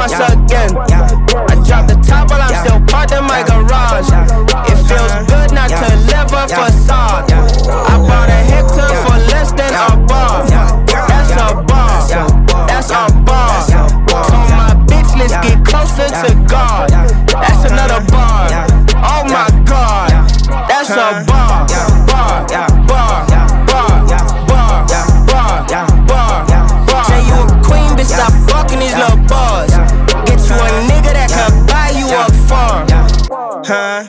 once again. I dropped the top while I'm still parked in my garage. It feels good not to live a facade. I bought a hectare for less than a bar. That's a bar, that's a bar. Told my bitch, let's get closer to God. That's another bar. Oh my God, that's a bar. Bar, bar, bar, bar, bar, bar, bar. Say you a queen, bitch, stop fucking these little bars. Get you a nigga that can buy you a farm. Huh?